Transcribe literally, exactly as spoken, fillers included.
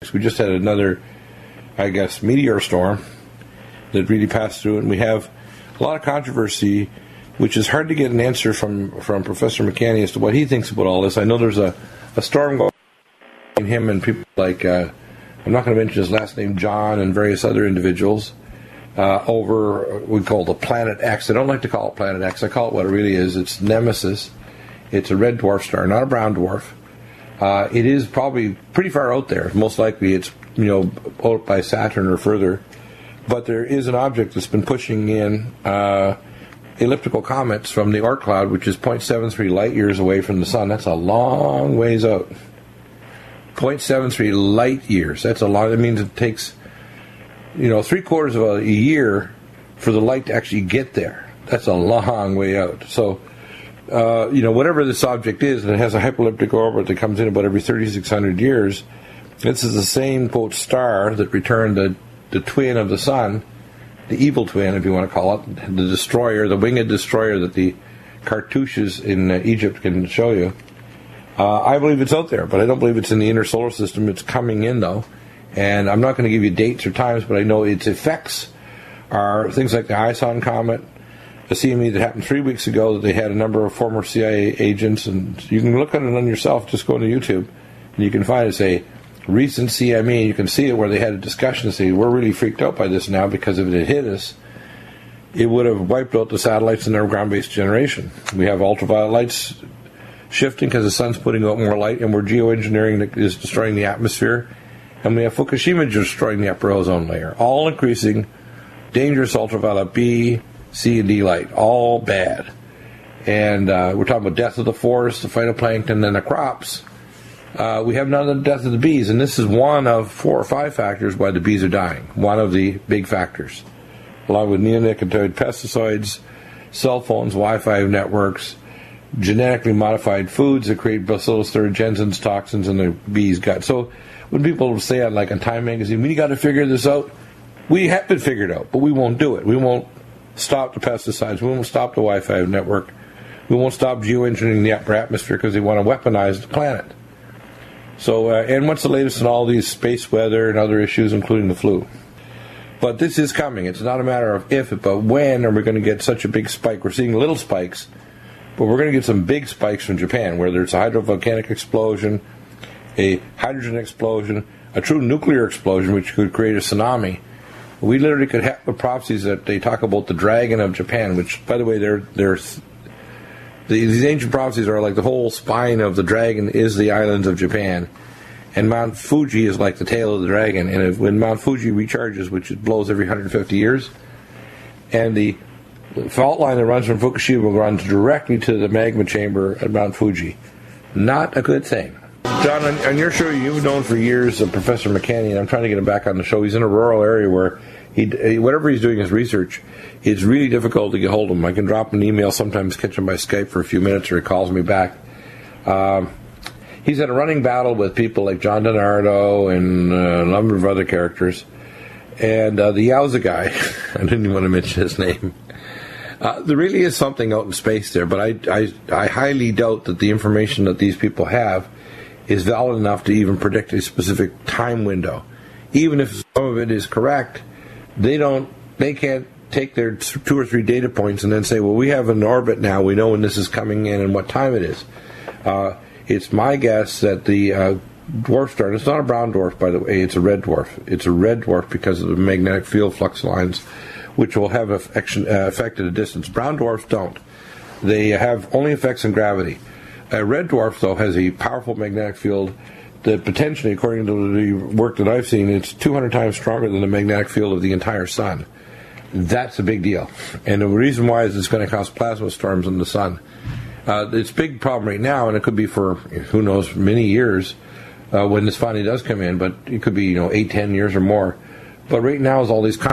We just had another, I guess, meteor storm that really passed through, and we have a lot of controversy, which is hard to get an answer from, from Professor McCanny as to what he thinks about all this. I know there's a, a storm going between him and people like, uh, I'm not going to mention his last name, John, and various other individuals, uh, over what we call the Planet X. I don't like to call it Planet X. I call it what it really is. It's Nemesis. It's a red dwarf star, not a brown dwarf. Uh, it is probably pretty far out there. Most likely it's, you know, out by Saturn or further. But there is an object that's been pushing in uh, elliptical comets from the Oort cloud, which is zero point seven three light years away from the sun. That's a long ways out. zero point seven three light years. That's a lot. That means it takes, you know, three quarters of a year for the light to actually get there. That's a long way out. So, uh, you know, whatever this object is, and it has a hyperelliptic orbit that comes in about every thirty-six hundred years, this is the same, quote, star that returned the, the twin of the sun, the evil twin, if you want to call it, the destroyer, the winged destroyer that the cartouches in uh, Egypt can show you. Uh, I believe it's out there, but I don't believe it's in the inner solar system. It's coming in, though. And I'm not going to give you dates or times, but I know its effects are things like the ISON comet, the C M E that happened three weeks ago, that they had a number of former C I A agents, and you can look at it on yourself, just go to YouTube, and you can find it, say, recent C M E, you can see it where they had a discussion and say, we're really freaked out by this now because if it had hit us, it would have wiped out the satellites in their ground-based generation. We have ultraviolet lights shifting because the sun's putting out more light, and we're geoengineering that is destroying the atmosphere, and we have Fukushima destroying the upper ozone layer, all increasing dangerous ultraviolet B, C, and D light, all bad. And uh, we're talking about death of the forest, the phytoplankton, and the crops. Uh, we have none of the death of the bees, and this is one of four or five factors why the bees are dying, one of the big factors, along with neonicotinoid pesticides, cell phones, Wi-Fi networks, genetically modified foods that create bacillus thuringiensis toxins in the bees' gut. So when people say on like on Time magazine, we got to figure this out, we have it figured out, but we won't do it. We won't stop the pesticides. We won't stop the Wi-Fi network. We won't stop geoengineering the upper atmosphere because they want to weaponize the planet. So, uh, and what's the latest in all these space weather and other issues, including the flu? But this is coming. It's not a matter of if, but when are we going to get such a big spike? We're seeing little spikes, but we're going to get some big spikes from Japan, where there's a hydrovolcanic explosion, a hydrogen explosion, a true nuclear explosion, which could create a tsunami. We literally could have the prophecies that they talk about the dragon of Japan, which, by the way, they're, they're, these ancient prophecies are like the whole spine of the dragon is the islands of Japan. And Mount Fuji is like the tail of the dragon. And if, when Mount Fuji recharges, which it blows every one hundred fifty years, and the fault line that runs from Fukushima runs directly to the magma chamber at Mount Fuji. Not a good thing. John, on, on your show, you've known for years of Professor McCanny, and I'm trying to get him back on the show. He's in a rural area where he, whatever he's doing his research, it's really difficult to get hold of him. I can drop him an email, sometimes catch him by Skype for a few minutes, or he calls me back. Um, he's in a running battle with people like John DiNardo and uh, a number of other characters. And uh, the Yowza guy, I didn't even want to mention his name. Uh, there really is something out in space there, but I, I, I highly doubt that the information that these people have is valid enough to even predict a specific time window. Even if some of it is correct, they don't, they can't take their two or three data points and then say, well, we have an orbit now, we know when this is coming in and what time it is. Uh, it's my guess that the uh, dwarf star, and it's not a brown dwarf, by the way, it's a red dwarf. It's a red dwarf because of the magnetic field flux lines, which will have affection, uh, effect at a distance. Brown dwarfs don't. They have only effects in gravity. A red dwarf, though, has a powerful magnetic field that potentially, according to the work that I've seen, it's two hundred times stronger than the magnetic field of the entire sun. That's a big deal. And the reason why is it's going to cause plasma storms in the sun. Uh, it's a big problem right now, and it could be for, who knows, many years uh, when this finally does come in, but it could be, you know, eight, ten years or more. But right now is all these